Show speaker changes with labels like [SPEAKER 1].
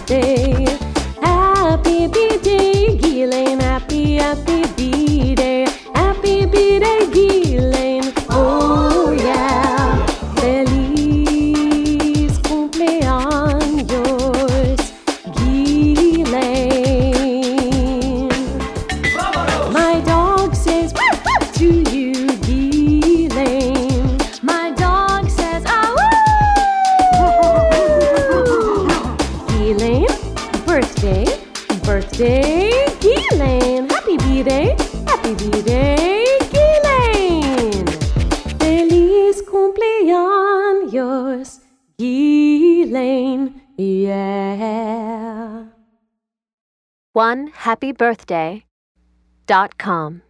[SPEAKER 1] birthday. Happy birthday, Ghislaine. Happy, happy birthday. Happy birthday, Ghislaine. Oh yeah. Feliz cumpleaños, Ghislaine. My dog says to you, Ghislaine. My dog says, ah, woo! Ghislaine, birthday, birthday, Ghislaine. Happy birthday, Ghislaine. Feliz cumpleaños, Ghislaine, yeah.
[SPEAKER 2] OneHappyBirthday.com